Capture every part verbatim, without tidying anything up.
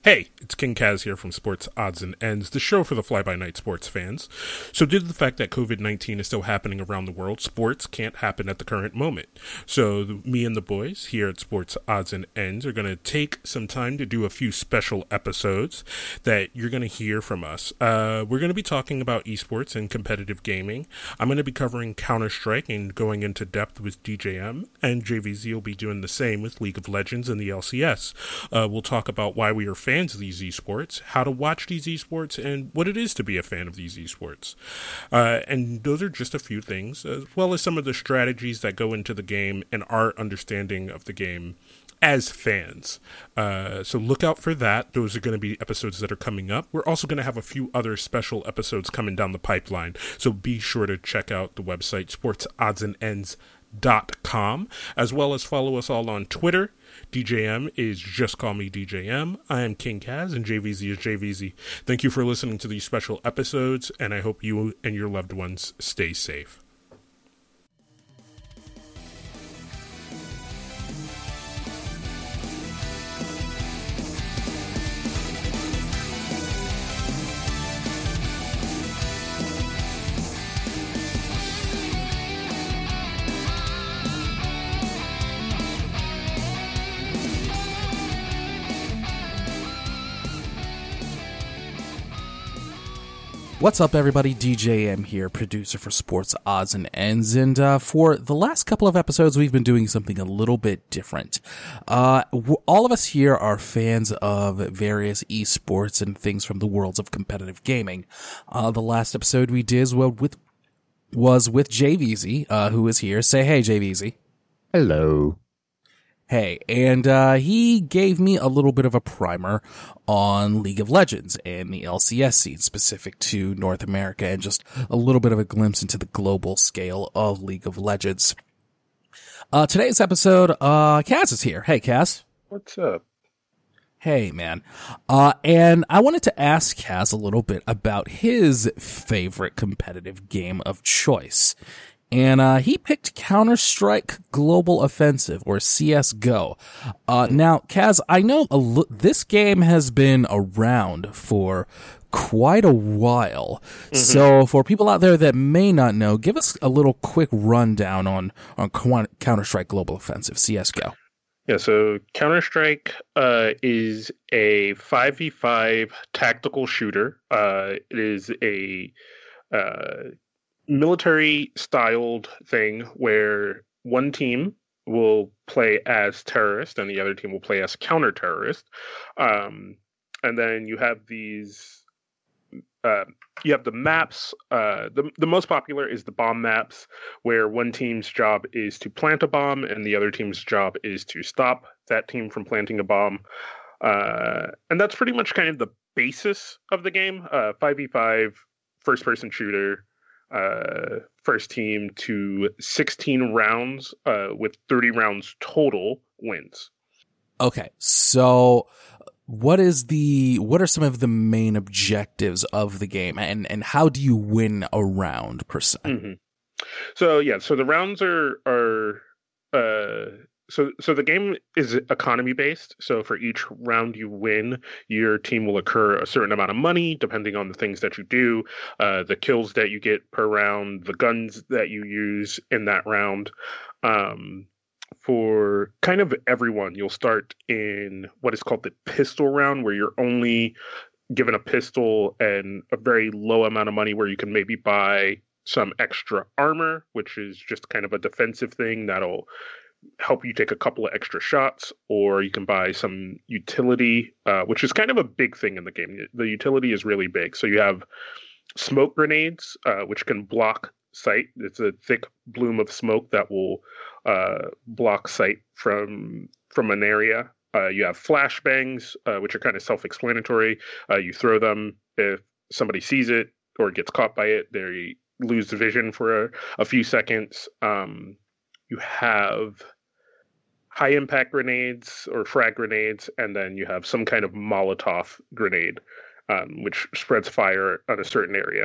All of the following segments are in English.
Hey, it's King Kaz here from Sports Odds and Ends, the show for the fly-by-night sports fans. So due to the fact that covid nineteen is still happening around the world, sports can't happen at the current moment. So the, me and the boys here at Sports Odds and Ends are going to take some time to do a few special episodes that you're going to hear from us. Uh, we're going to be talking about esports and competitive gaming. I'm going to be covering Counter-Strike and going into depth with D J M, and J V Z will be doing the same with League of Legends and the L C S. Uh, we'll talk about why we are fans fans of these esports, how to watch these esports, and what it is to be a fan of these esports. Uh, and those are just a few things, as well as some of the strategies that go into the game and our understanding of the game as fans. Uh, so look out for that. Those are going to be episodes that are coming up. We're also going to have a few other special episodes coming down the pipeline, so be sure to check out the website sports odds and ends dot com, as well as follow us all on Twitter. D J M is Just Call Me D J M. I am King Kaz, and J V Z is J V Z. Thank you for listening to these special episodes, and I hope you and your loved ones stay safe. What's up, everybody? D J M here, producer for Sports Odds and Ends, and uh, for the last couple of episodes, we've been doing something a little bit different. Uh, all of us here are fans of various esports and things from the worlds of competitive gaming. Uh, the last episode we did was with, was with J V Z, uh, who is here. Say hey, J V Z. Hello. Hey, and uh, he gave me a little bit of a primer on League of Legends and the L C S scene specific to North America, and just a little bit of a glimpse into the global scale of League of Legends. Uh, today's episode, uh, Kaz is here. Hey, Kaz. What's up? Hey, man. Uh, and I wanted to ask Kaz a little bit about his favorite competitive game of choice. And uh, he picked Counter-Strike Global Offensive, or C S G O. Uh, now, Kaz, I know a l- this game has been around for quite a while. Mm-hmm. So for people out there that may not know, give us a little quick rundown on, on Counter-Strike Global Offensive, C S G O. Yeah, so Counter-Strike uh, is a five v five tactical shooter. Uh, it is a... Uh, military-styled thing where one team will play as terrorist and the other team will play as counter-terrorist. Um, and then you have these... Uh, you have the maps. Uh, the, the most popular is the bomb maps, where one team's job is to plant a bomb and the other team's job is to stop that team from planting a bomb. Uh, and that's pretty much kind of the basis of the game. Uh, five v five, first-person shooter. Uh, first team to sixteen rounds uh, with thirty rounds total wins. Okay, so what is the what are some of the main objectives of the game, and and how do you win a round per se? Mm-hmm. So yeah, so the rounds are are uh, so so the game is economy based. So for each round you win, your team will accrue a certain amount of money depending on the things that you do, uh, the kills that you get per round, the guns that you use in that round. Um, for kind of everyone, you'll start in what is called the pistol round, where you're only given a pistol and a very low amount of money, where you can maybe buy some extra armor, which is just kind of a defensive thing that'll help you take a couple of extra shots, or you can buy some utility, uh, which is kind of a big thing in the game. The utility is really big. So you have smoke grenades, uh, which can block sight. It's a thick bloom of smoke that will uh, block sight from from an area. Uh, you have flashbangs, uh, which are kind of self-explanatory. Uh, you throw them. If somebody sees it or gets caught by it, they lose the vision for a, a few seconds. Um, You have high impact grenades or frag grenades, and then you have some kind of Molotov grenade, um, which spreads fire on a certain area.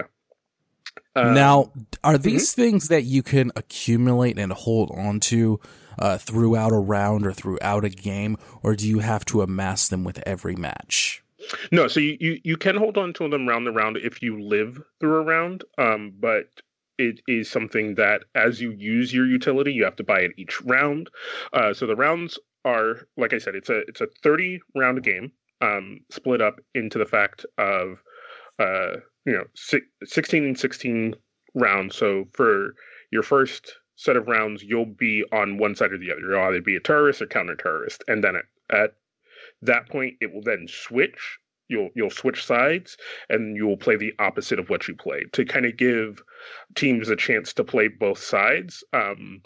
Um, now, are these mm-hmm. things that you can accumulate and hold on to uh, throughout a round or throughout a game, or do you have to amass them with every match? No, so you, you, you can hold on to them round and round if you live through a round, um, but it is something that as you use your utility, you have to buy it each round. Uh, so the rounds are, like I said, it's a it's a thirty round game, um, split up into the fact of uh, you know si- sixteen and sixteen rounds. So for your first set of rounds, you'll be on one side or the other. You'll either be a terrorist or counter-terrorist, and then at, at that point, it will then switch. You'll you'll switch sides, and you will play the opposite of what you played to kind of give teams a chance to play both sides. Um,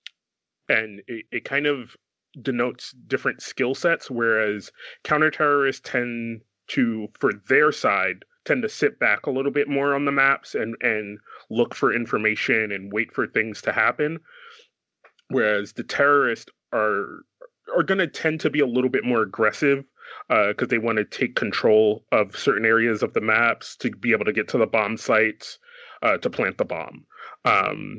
and it, it kind of denotes different skill sets, whereas counter-terrorists tend to, for their side, tend to sit back a little bit more on the maps and, and look for information and wait for things to happen. Whereas the terrorists are are going to tend to be a little bit more aggressive because uh, they want to take control of certain areas of the maps to be able to get to the bomb sites uh, to plant the bomb. Um,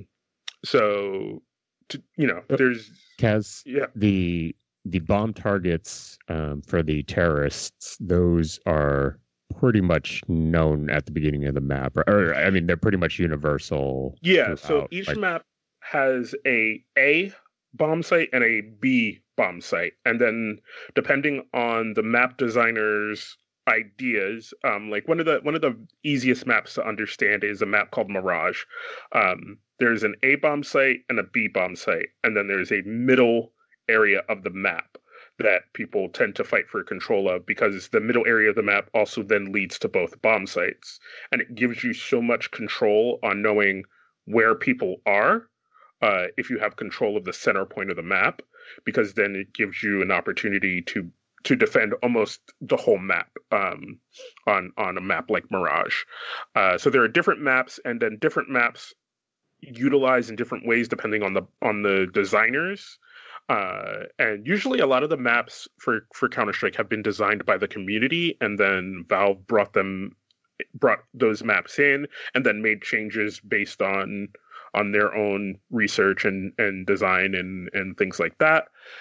so, to, you know, there's... Kaz, yeah. the, the bomb targets um, for the terrorists, those are pretty much known at the beginning of the map. Or, or I mean, they're pretty much universal. Yeah, so each like, map has a A bomb site and a B bomb site, and then depending on the map designer's ideas, um, like one of the one of the easiest maps to understand is a map called Mirage. Um, there's an A bomb site and a B bomb site, and then there's a middle area of the map that people tend to fight for control of, because the middle area of the map also then leads to both bomb sites, and it gives you so much control on knowing where people are. Uh, if you have control of the center point of the map, because then it gives you an opportunity to to defend almost the whole map um, on on a map like Mirage. Uh, so there are different maps, and then different maps utilized in different ways depending on the on the designers. Uh, and usually, a lot of the maps for for Counter-Strike have been designed by the community, and then Valve brought them brought those maps in, and then made changes based on. on their own research and, and design and, and things like that.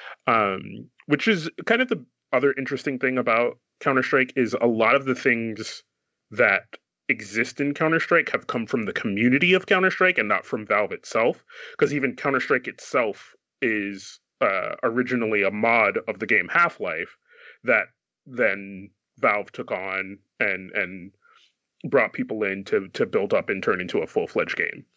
Um, which is kind of the other interesting thing about Counter-Strike is a lot of the things that exist in Counter-Strike have come from the community of Counter-Strike and not from Valve itself. Because even Counter-Strike itself is uh, originally a mod of the game Half-Life that then Valve took on and, and brought people in to, to build up and turn into a full-fledged game.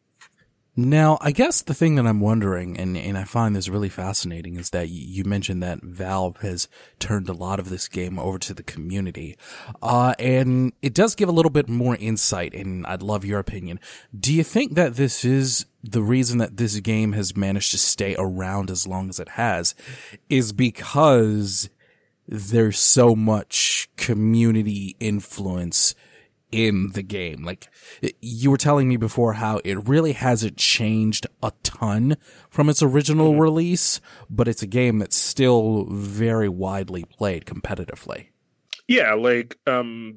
Now, I guess the thing that I'm wondering, and, and I find this really fascinating, is that you mentioned that Valve has turned a lot of this game over to the community. Uh, and it does give a little bit more insight, and I'd love your opinion. Do you think that this is the reason that this game has managed to stay around as long as it has, is because there's so much community influence in the game? Like, you were telling me before how it really hasn't changed a ton from its original mm-hmm. release, but it's a game that's still very widely played competitively. Yeah, like, um,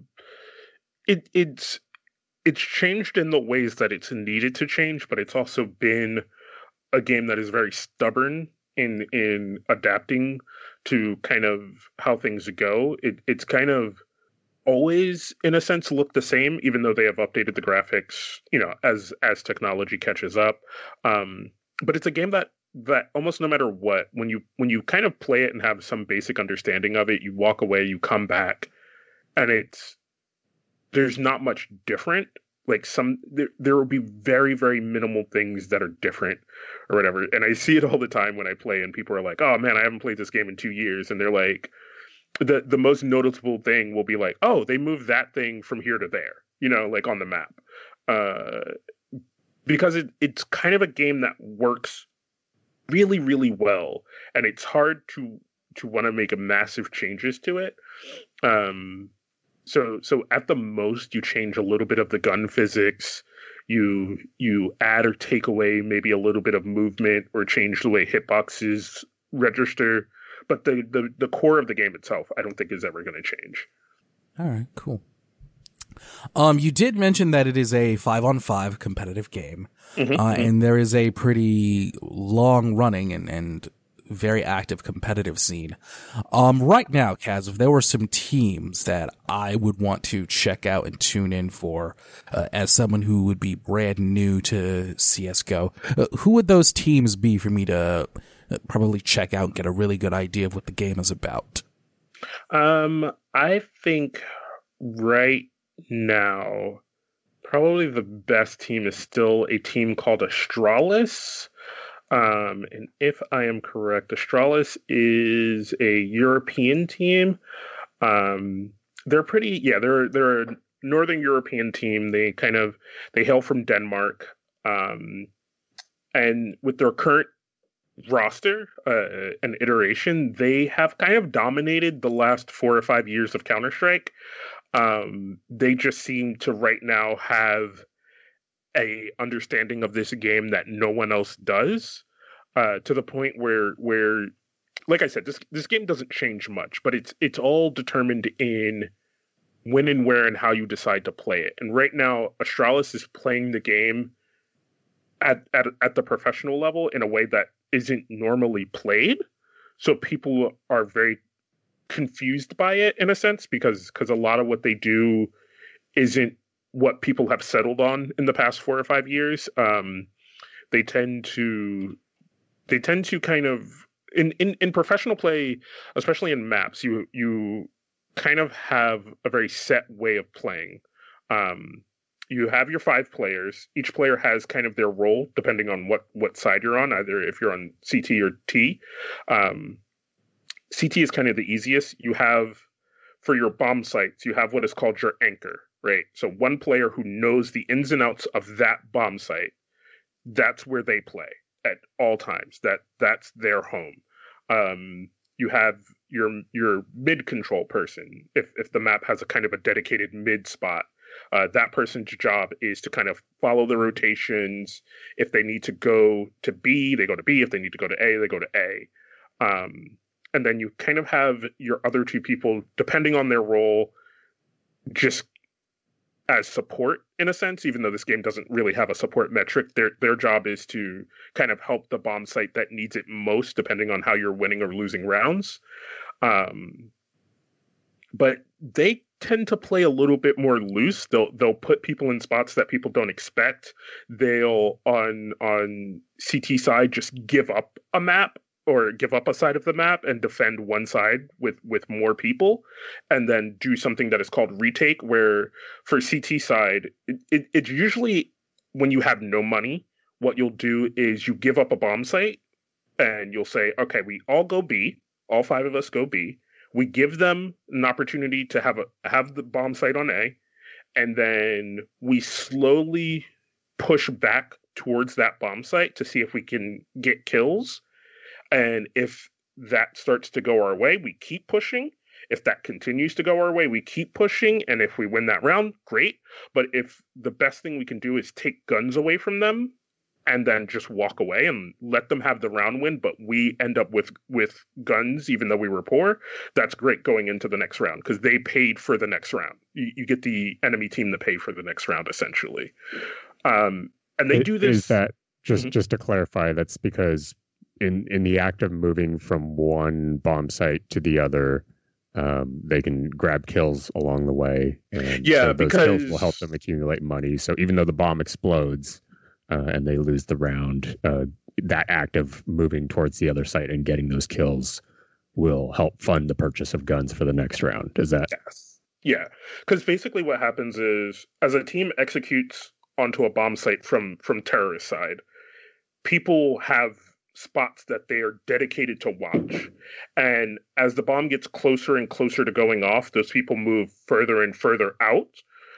it, it's, it's changed in the ways that it's needed to change, but it's also been a game that is very stubborn in, in adapting to kind of how things go. It, it's kind of, always in a sense look the same, even though they have updated the graphics, you know, as as technology catches up. Um, but it's a game that that almost no matter what, when you when you kind of play it and have some basic understanding of it, you walk away, you come back, and it's there's not much different. Like some there there will be very very minimal things that are different or whatever. And I see it all the time when I play, and people are like, "Oh man, I haven't played this game in two years," and they're like. The the most noticeable thing will be like, oh, they moved that thing from here to there, you know, like on the map. Uh, because it, it's kind of a game that works really, really well. And it's hard to to want to make a massive changes to it. Um, so so at the most, you change a little bit of the gun physics. You you add or take away maybe a little bit of movement or change the way hitboxes register. But the, the, the core of the game itself, I don't think is ever going to change. All right, cool. Um, you did mention that it is a five-on-five competitive game, mm-hmm, uh, mm-hmm. and there is a pretty long-running and, and very active competitive scene. Um, right now, Kaz, if there were some teams that I would want to check out and tune in for, uh, as someone who would be brand new to C S G O, uh, who would those teams be for me to uh, probably check out and get a really good idea of what the game is about? Um, I think right now, probably the best team is still a team called Astralis. Um, and if I am correct, Astralis is a European team. Um, they're pretty, yeah, they're they're a Northern European team. They kind of they hail from Denmark, um, and with their current roster uh, and iteration, they have kind of dominated the last four or five years of Counter-Strike. Um, they just seem to right now have a understanding of this game that no one else does, uh, to the point where where, like I said, this this game doesn't change much, but it's it's all determined in when and where and how you decide to play it. And right now, Astralis is playing the game at at at the professional level in a way that isn't normally played, so people are very confused by it in a sense, because because a lot of what they do isn't what people have settled on in the past four or five years. Um, they tend to they tend to kind of in, in, in professional play, especially in maps, you you kind of have a very set way of playing. Um, you have your five players. Each player has kind of their role depending on what what side you're on, either if you're on C T or T. Um, C T is kind of the easiest. You have, for your bomb sites, you have what is called your anchor, right? So one player who knows the ins and outs of that bomb site, that's where they play at all times. That that's their home. Um, you have your your mid control person. If if the map has a kind of a dedicated mid spot, uh, that person's job is to kind of follow the rotations. If they need to go to B, they go to B. If they need to go to A, they go to A. Um, and then you kind of have your other two people, depending on their role, just as support in a sense, even though this game doesn't really have a support metric. Their their job is to kind of help the bomb site that needs it most, depending on how you're winning or losing rounds. Um, but they tend to play a little bit more loose. They'll they'll put people in spots that people don't expect. They'll on on C T side just give up a map or give up a side of the map and defend one side with, with more people, and then do something that is called retake, where for C T side, it, it, it's usually when you have no money, what you'll do is you give up a bomb site and you'll say, okay, we all go B, all five of us go B. We give them an opportunity to have a have the bomb site on A, and then we slowly push back towards that bomb site to see if we can get kills. And if that starts to go our way, we keep pushing. If that continues to go our way, we keep pushing. And if we win that round, great. But if the best thing we can do is take guns away from them and then just walk away and let them have the round win, but we end up with, with guns, even though we were poor, that's great going into the next round, because they paid for the next round. You, you get the enemy team to pay for the next round, essentially. Um, and they it, do this. Is that, just, mm-hmm. just to clarify, that's because in in the act of moving from one bomb site to the other, um, they can grab kills along the way, and yeah, so those because kills will help them accumulate money. So even though the bomb explodes uh, and they lose the round, uh, that act of moving towards the other site and getting those kills will help fund the purchase of guns for the next round. Is that? Yes. Yeah, because basically what happens is, as a team executes onto a bomb site from from terrorist side, people have spots that they are dedicated to watch. And as the bomb gets closer and closer to going off, those people move further and further out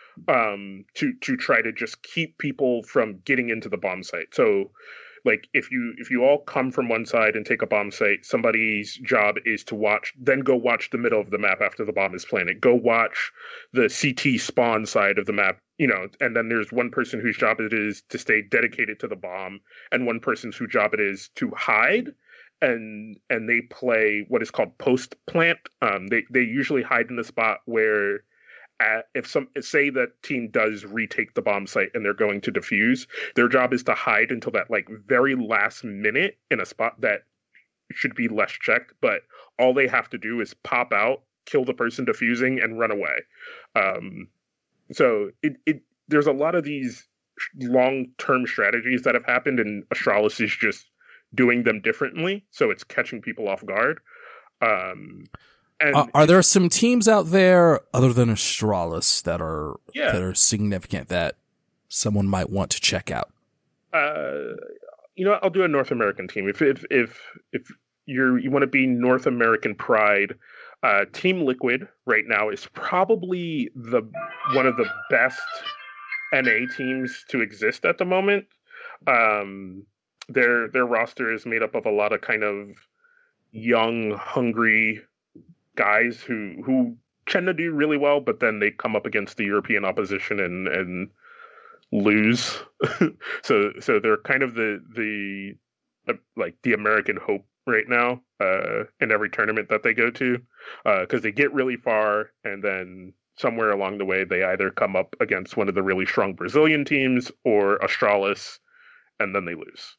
um, to to try to just keep people from getting into the bomb site. So like if you if you all come from one side and take a bomb site, somebody's job is to watch, then go watch the middle of the map after the bomb is planted. Go watch the C T spawn side of the map, you know, and then there's one person whose job it is to stay dedicated to the bomb, and one person's whose job it is to hide. And and they play what is called post plant. Um, they they usually hide in the spot where, Uh, if some say that team does retake the bomb site and they're going to defuse, their job is to hide until that like very last minute in a spot that should be less checked, but all they have to do is pop out, kill the person defusing, and run away. Um, so it, it there's a lot of these long-term strategies that have happened, and Astralis is just doing them differently, so it's catching people off guard. Um, and uh, are there some teams out there other than Astralis that are yeah. that are significant that someone might want to check out? Uh, you know, I'll do a North American team. If if if if you're you want to be North American pride, uh, Team Liquid right now is probably the one of the best N A teams to exist at the moment. Um, their their roster is made up of a lot of kind of young, hungry guys who who tend to do really well, but then they come up against the European opposition and and lose. so so they're kind of the the uh, like the American hope right now uh, in every tournament that they go to, because uh, they get really far and then somewhere along the way they either come up against one of the really strong Brazilian teams or Astralis, and then they lose.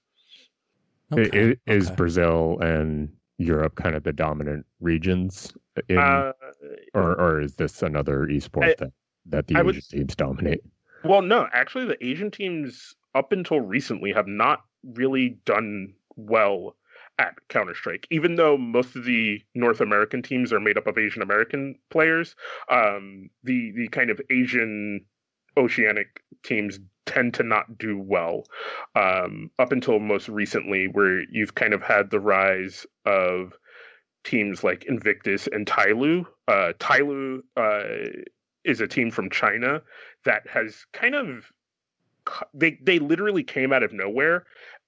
Okay. Is okay. Brazil and Europe kind of the dominant regions, in, uh, or or is this another esport I, that, that the I Asian would, teams dominate? Well, no, actually the Asian teams up until recently have not really done well at Counter-Strike, even though most of the North American teams are made up of Asian American players. Um, the the kind of Asian Oceanic teams tend to not do well um, up until most recently, where you've kind of had the rise of teams like Invictus and Tyloo. Uh, Tyloo uh, is a team from China that has kind of they they literally came out of nowhere,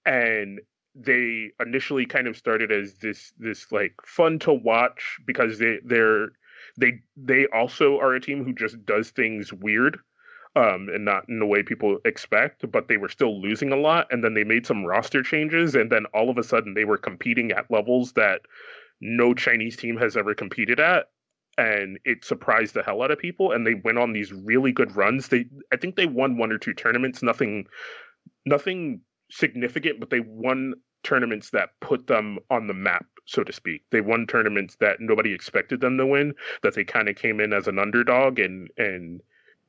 and they initially kind of started as this this like fun to watch because they they're they they also are a team who just does things weird. Um, and not in the way people expect, but they were still losing a lot. And then they made some roster changes, and then all of a sudden they were competing at levels that no Chinese team has ever competed at. And it surprised the hell out of people. And they went on these really good runs. They, I think they won one or two tournaments, nothing, nothing significant, but they won tournaments that put them on the map, so to speak. They won tournaments that nobody expected them to win, that they kind of came in as an underdog and, and,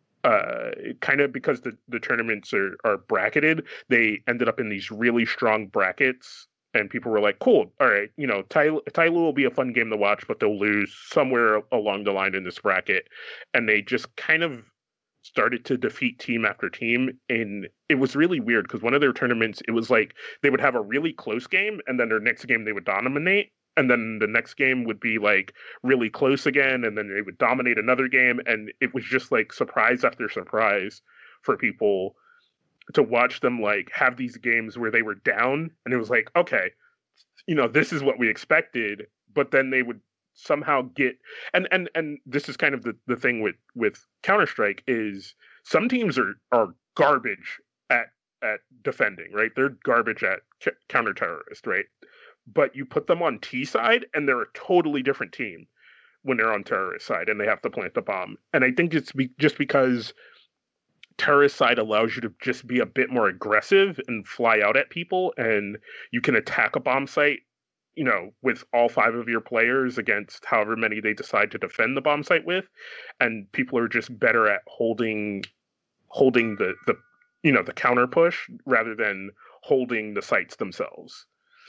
uh kind of because the the tournaments are are bracketed, they ended up in these really strong brackets, and people were like, cool, all right, you know, Tyloo will be a fun game to watch, but they'll lose somewhere along the line in this bracket. And they just kind of started to defeat team after team, and it was really weird because one of their tournaments, it was like they would have a really close game, and then their next game they would dominate. And then the next game would be like really close again, and then they would dominate another game. And it was just like surprise after surprise for people to watch them like have these games where they were down, and it was like, okay, you know, this is what we expected. But then they would somehow get, and and and this is kind of the, the thing with with Counter-Strike is some teams are are garbage at at defending, right? They're garbage at c- counter-terrorist, right? But you put them on T side and they're a totally different team when they're on terrorist side and they have to plant the bomb. And I think it's be- just because terrorist side allows you to just be a bit more aggressive and fly out at people, and you can attack a bomb site, you know, with all five of your players against however many they decide to defend the bomb site with. And people are just better at holding, holding the, the, you know, the counter push rather than holding the sites themselves.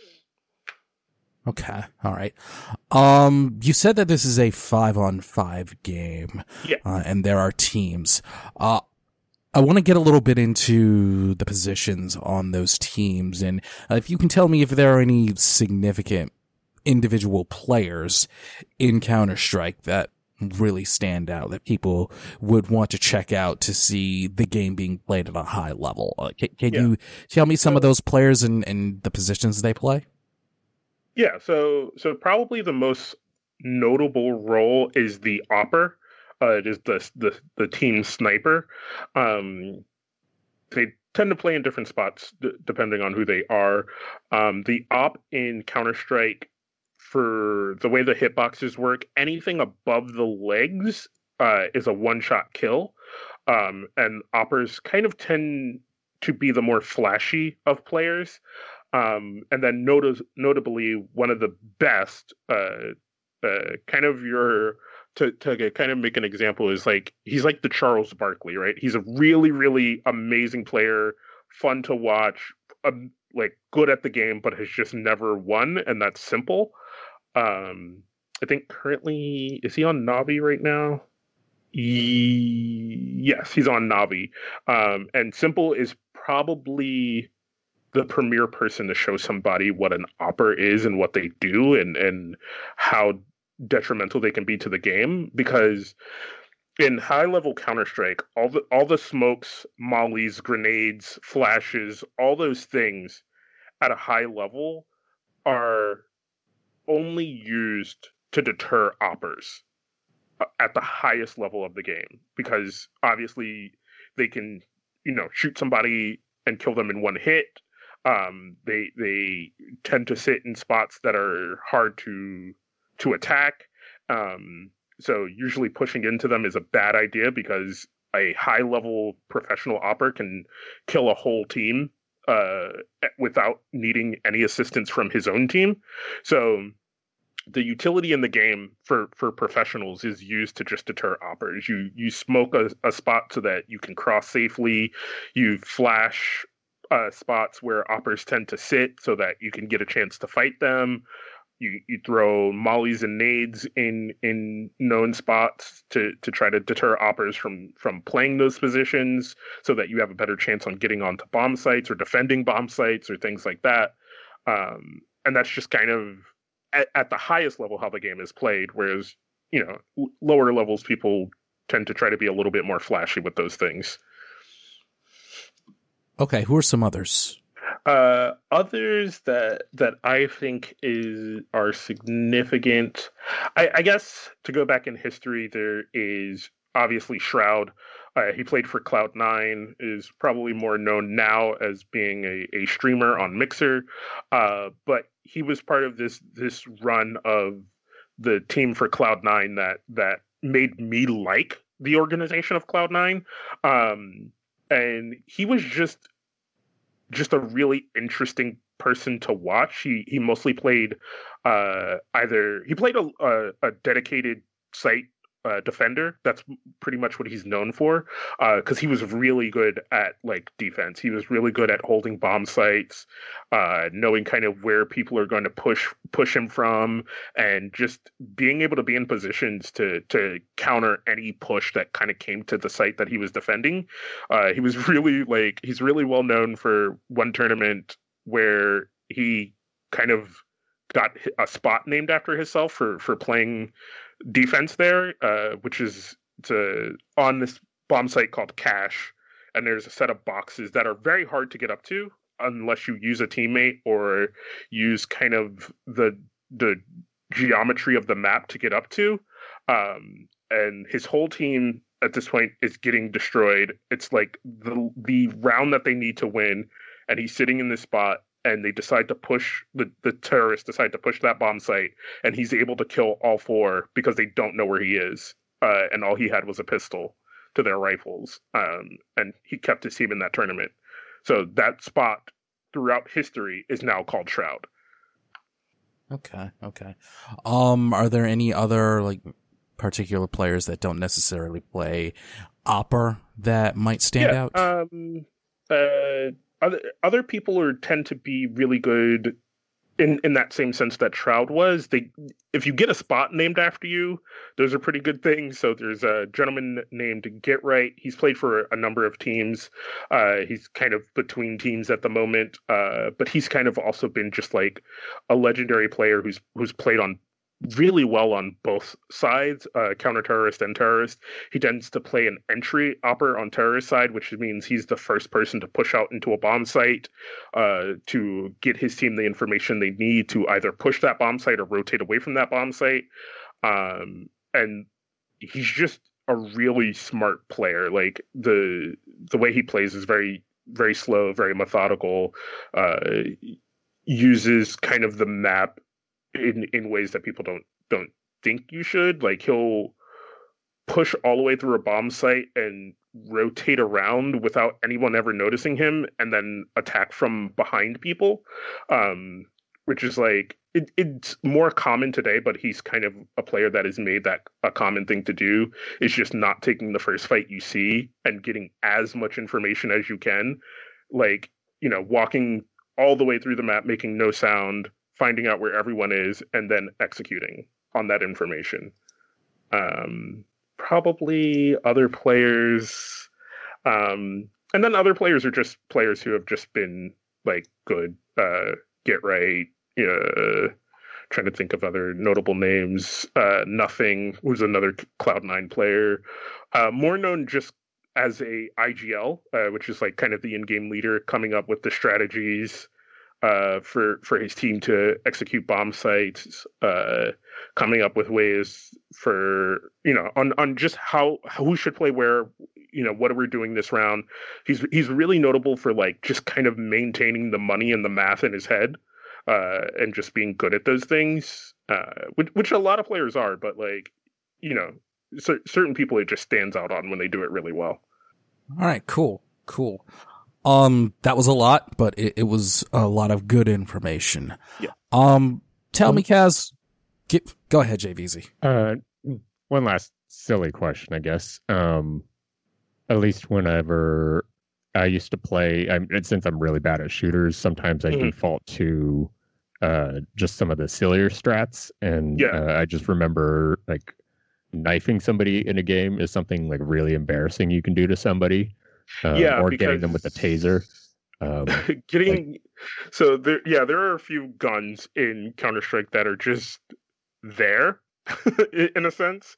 Okay. All right. Um, you said that this is a five on five game. Yeah. Uh, and there are teams. Uh, I want to get a little bit into the positions on those teams. And uh, if you can tell me if there are any significant individual players in Counter-Strike that really stand out, that people would want to check out to see the game being played at a high level. Uh, can can yeah. you tell me some so, of those players and, and the positions they play? Yeah, so so probably the most notable role is the Opper. Uh, it is the the the team sniper. Um, they tend to play in different spots d- depending on who they are. Um, the Op in Counter-Strike, for the way the hitboxes work, anything above the legs uh, is a one-shot kill. Um, and Oppers kind of tend to be the more flashy of players. Um, and then not- notably, one of the best, uh, uh, kind of your to to kind of make an example is like he's like the Charles Barkley, right? He's a really really amazing player, fun to watch, um, like good at the game, but has just never won, and that's Simple. Um, I think currently is he on Navi right now? He, yes, he's on Navi, um, and Simple is probably the premier person to show somebody what an opper is and what they do and and how detrimental they can be to the game, because in high level Counter-Strike, all the all the smokes, mollies, grenades, flashes, all those things at a high level are only used to deter oppers at the highest level of the game, because obviously they can, you know, shoot somebody and kill them in one hit. Um, they they tend to sit in spots that are hard to to attack. Um, so usually pushing into them is a bad idea, because a high level professional opper can kill a whole team uh, without needing any assistance from his own team. So the utility in the game for, for professionals is used to just deter oppers. You you smoke a, a spot so that you can cross safely. You flash uh, spots where oppers tend to sit so that you can get a chance to fight them. You you throw mollies and nades in in known spots to to try to deter oppers from from playing those positions, so that you have a better chance on getting onto bomb sites or defending bomb sites or things like that. Um, and that's just kind of At, at the highest level how the game is played, whereas, you know, l- lower levels people tend to try to be a little bit more flashy with those things. Okay, who are some others? Uh, others that that I think is are significant, I, I guess to go back in history, there is obviously Shroud. Uh, he played for Cloud nine, is probably more known now as being a, a streamer on Mixer, uh, but he was part of this this run of the team for Cloud nine that that made me like the organization of Cloud nine, um, and he was just just a really interesting person to watch. He he mostly played uh, either he played a, a, a dedicated site uh, defender. That's pretty much what he's known for, because uh, he was really good at like defense. He was really good at holding bomb sites, uh, knowing kind of where people are going to push push him from, and just being able to be in positions to to counter any push that kind of came to the site that he was defending. Uh, he was really like he's really well known for one tournament where he kind of got a spot named after himself for for playing defense there, uh, which is to on this bomb site called Cache, and there's a set of boxes that are very hard to get up to unless you use a teammate or use kind of the the geometry of the map to get up to. Um, and his whole team at this point is getting destroyed. It's like the the round that they need to win, and he's sitting in this spot, and they decide to push the, the terrorists decide to push that bomb site, and he's able to kill all four because they don't know where he is. Uh, and all he had was a pistol to their rifles. Um, and he kept his team in that tournament. So that spot throughout history is now called Shroud. Okay. Okay. Um, are there any other like particular players that don't necessarily play Opper that might stand yeah, out? Um, uh, Other other people are tend to be really good in, in that same sense that Shroud was. They if you get a spot named after you, those are pretty good things. So there's a gentleman named Get Right. He's played for a number of teams. Uh, he's kind of between teams at the moment, uh, but he's kind of also been just like a legendary player who's who's played on really well on both sides, uh, counter-terrorist and terrorist. He tends to play an entry opper on terrorist side, which means he's the first person to push out into a bomb site uh, to get his team the information they need to either push that bomb site or rotate away from that bomb site. Um, and he's just a really smart player. Like the the way he plays is very, very slow, very methodical, uh, uses kind of the map in in ways that people don't don't think you should. Like he'll push all the way through a bomb site and rotate around without anyone ever noticing him, and then attack from behind people, um, which is like it, it's more common today. But he's kind of a player that has made that a common thing to do. Is just not taking the first fight you see and getting as much information as you can, like you know, walking all the way through the map, making no sound, finding out where everyone is, and then executing on that information. Um, probably other players, um, and then other players are just players who have just been like good. Uh, Get right. Uh, trying to think of other notable names. Uh, Nothing was another Cloud nine player, uh, more known just as a I G L, uh, which is like kind of the in-game leader, coming up with the strategies uh, for for his team to execute bomb sites, uh, coming up with ways for you know on on just how who should play where, you know what are we doing this round. He's he's really notable for like just kind of maintaining the money and the math in his head, uh, and just being good at those things, uh, which which a lot of players are, but like you know. C- certain people it just stands out on when they do it really well. All right, cool, cool. Um, that was a lot, but it, it was a lot of good information. Yeah. Um, tell um, me, Kaz. Get, go ahead, J V Z. Uh, one last silly question, I guess. Um, at least whenever I used to play, I'm, since I'm really bad at shooters, sometimes I mm-hmm. default to uh just some of the sillier strats, and yeah. uh, I just remember like. knifing somebody in a game is something like really embarrassing you can do to somebody, uh, yeah, or getting them with a taser. Um, getting like, so there, yeah, there are a few guns in Counter-Strike that are just there, in a sense.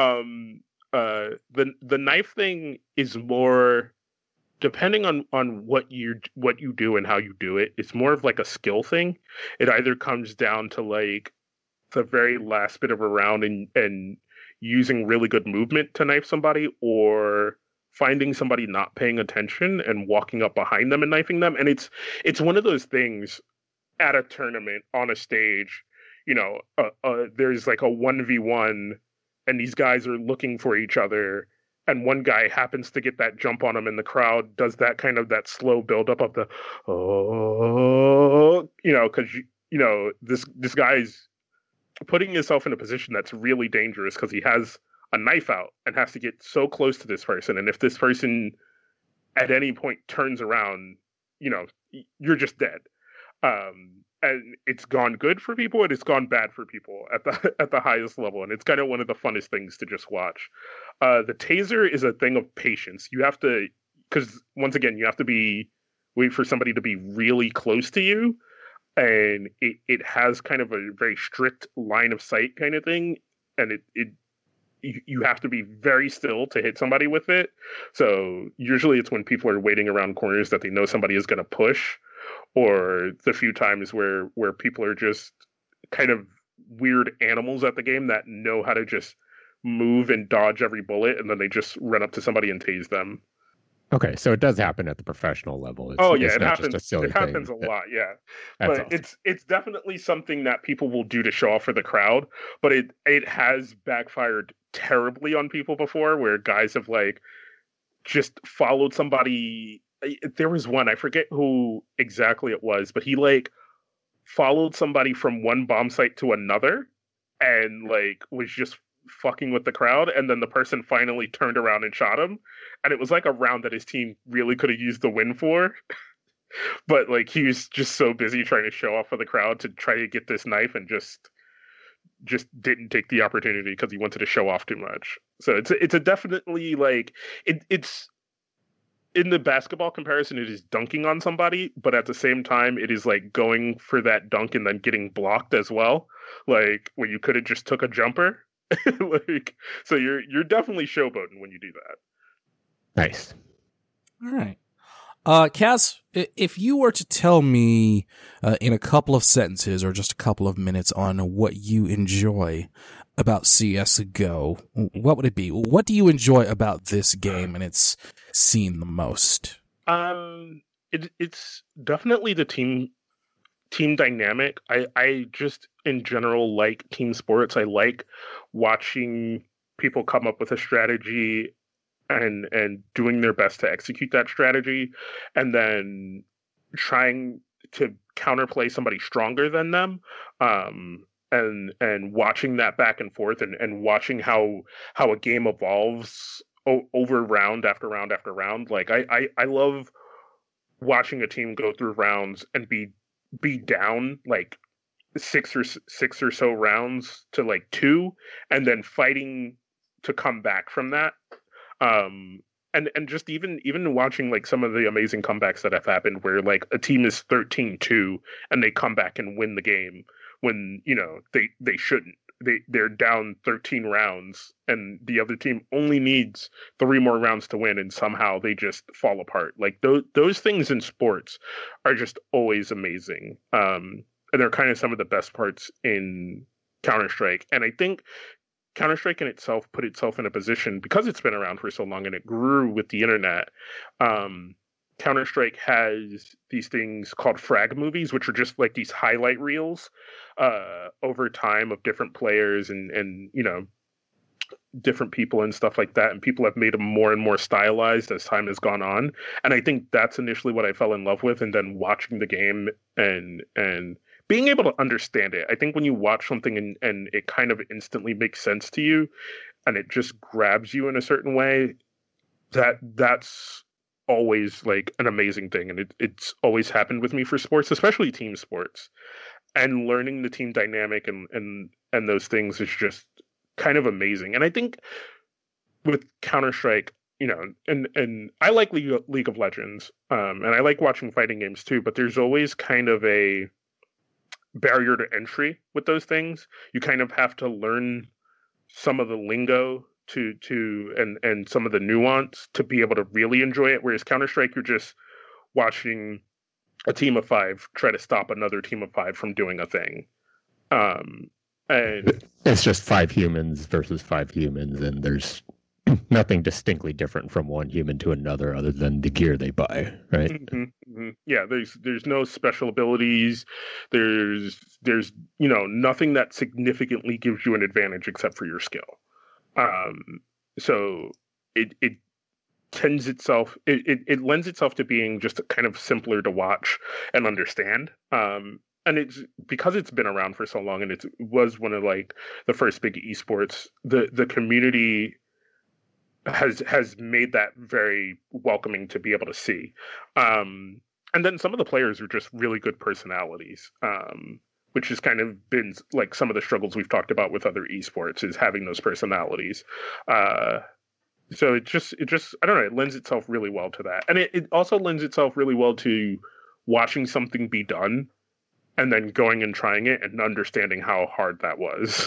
Um, uh, the the knife thing is more depending on on what you what you do and how you do it. It's more of like a skill thing. It either comes down to like the very last bit of a round and and using really good movement to knife somebody, or finding somebody not paying attention and walking up behind them and knifing them. And it's it's one of those things at a tournament on a stage, you know, uh, uh, there's like a one v one and these guys are looking for each other, and one guy happens to get that jump on him, and the crowd does that kind of that slow build up of the oh, you know, because you know this this guy's putting himself in a position that's really dangerous because he has a knife out and has to get so close to this person. And if this person at any point turns around, you know, you're just dead. Um, and it's gone good for people and it's gone bad for people at the at the highest level. And it's kind of one of the funnest things to just watch. Uh, the taser is a thing of patience. You have to, because once again, you have to be, wait for somebody to be really close to you. And it, it has kind of a very strict line of sight kind of thing. And it, it you, you have to be very still to hit somebody with it. So usually it's when people are waiting around corners that they know somebody is going to push, or the few times where, where people are just kind of weird animals at the game that know how to just move and dodge every bullet, and then they just run up to somebody and tase them. Okay, so it does happen at the professional level. It's, oh yeah, it's it not happens. Just a silly it happens thing. a lot. Yeah, That's but awesome. it's it's definitely something that people will do to show off for the crowd. But it it has backfired terribly on people before, where guys have like just followed somebody. There was one, I forget who exactly it was, but he like followed somebody from one bomb site to another, and like was just fucking with the crowd, and then the person finally turned around and shot him, and it was like a round that his team really could have used the win for. But like he was just so busy trying to show off for the crowd to try to get this knife, and just just didn't take the opportunity because he wanted to show off too much. So it's a, it's a definitely like it, it's in the basketball comparison, it is dunking on somebody, but at the same time it is like going for that dunk and then getting blocked as well, like where you could have just took a jumper. Like, so you're you're definitely showboating when you do that. Nice. All right. Uh, Kaz, if you were to tell me uh, in a couple of sentences or just a couple of minutes on what you enjoy about C S G O, what would it be? What do you enjoy about this game and its scene the most? Um, it, it's definitely the team team dynamic. I, I just in general like team sports. I like watching people come up with a strategy and and doing their best to execute that strategy, and then trying to counterplay somebody stronger than them, um, and and watching that back and forth, and, and watching how how a game evolves o- over round after round after round. Like I, I, I love watching a team go through rounds and be be down like six or six or so rounds to like two, and then fighting to come back from that. Um, and and just even even watching like some of the amazing comebacks that have happened where like a team is thirteen two and they come back and win the game when, you know, they they shouldn't. They they're down thirteen rounds and the other team only needs three more rounds to win, and somehow they just fall apart. Like those those things in sports are just always amazing. Um, and they're kind of some of the best parts in Counter-Strike. And I think Counter-Strike in itself put itself in a position, because it's been around for so long and it grew with the internet. Um, Counter-Strike has these things called frag movies, which are just like these highlight reels uh, over time of different players and, and, you know, different people and stuff like that. And people have made them more and more stylized as time has gone on. And I think that's initially what I fell in love with. And then watching the game and, and, being able to understand it. I think when you watch something and, and it kind of instantly makes sense to you and it just grabs you in a certain way, that that's always like an amazing thing. And it, it's always happened with me for sports, especially team sports. And learning the team dynamic and, and, and those things is just kind of amazing. And I think with Counter-Strike, you know, and, and I like League of, League of Legends, um, and I like watching fighting games too, but there's always kind of a barrier to entry with those things. You kind of have to learn some of the lingo to to and and some of the nuance to be able to really enjoy it, whereas Counter-Strike, you're just watching a team of five try to stop another team of five from doing a thing. Um and it's just five humans versus five humans, and there's nothing distinctly different from one human to another other than the gear they buy, right? Mm-hmm, mm-hmm. Yeah, there's there's no special abilities. There's there's you know nothing that significantly gives you an advantage except for your skill. Um, so it it tends itself it, it it lends itself to being just kind of simpler to watch and understand. Um, and it's because it's been around for so long, and it was one of like the first big esports. The the community has has made that very welcoming to be able to see. Um, and then some of the players are just really good personalities, um, which has kind of been like some of the struggles we've talked about with other esports is having those personalities. Uh, so it just, it just, I don't know, it lends itself really well to that. And it, it also lends itself really well to watching something be done and then going and trying it and understanding how hard that was.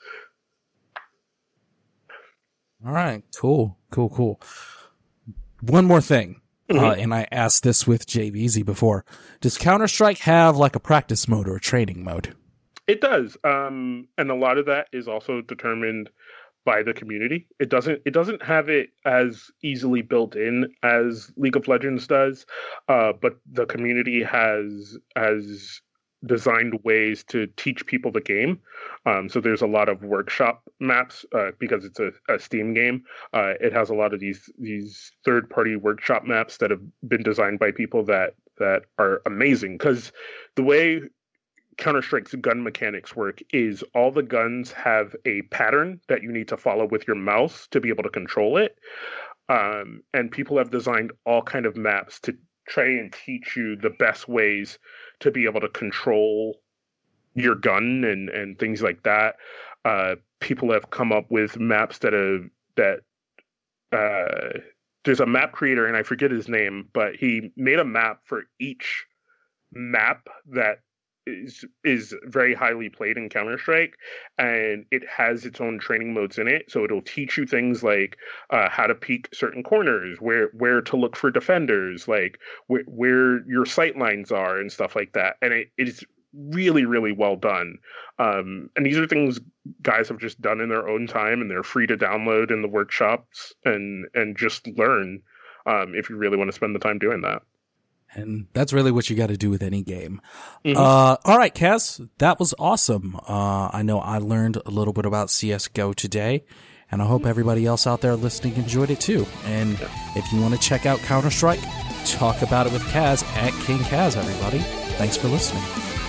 All right, cool, cool, cool. One more thing, mm-hmm. uh, and I asked this with Jay Veazey before. Does Counter-Strike have like a practice mode or a training mode? It does, um, and a lot of that is also determined by the community. It doesn't. It doesn't have it as easily built in as League of Legends does, uh, but the community has has. designed ways to teach people the game. Um, so there's a lot of workshop maps uh, because it's a, a Steam game. Uh, it has a lot of these these third party workshop maps that have been designed by people that that are amazing. Because the way Counter-Strike's gun mechanics work is all the guns have a pattern that you need to follow with your mouse to be able to control it. Um, and people have designed all kind of maps to try and teach you the best ways to be able to control your gun and, and things like that. Uh, people have come up with maps that have, that, uh, there's a map creator and I forget his name, but he made a map for each map that is, is very highly played in Counter-Strike, and it has its own training modes in it. So it'll teach you things like uh, how to peek certain corners, where where to look for defenders, like wh- where your sight lines are and stuff like that. And it, it is really, really well done. Um, and these are things guys have just done in their own time, and they're free to download in the workshops and, and just learn um, if you really want to spend the time doing that. And that's really what you got to do with any game. Mm-hmm. Uh, all right, Kaz, that was awesome. Uh, I know I learned a little bit about C S G O today, And I hope everybody else out there listening enjoyed it too. And Yeah. if you want to check out Counter-Strike, talk about it with Kaz at King Kaz, everybody. Thanks for listening.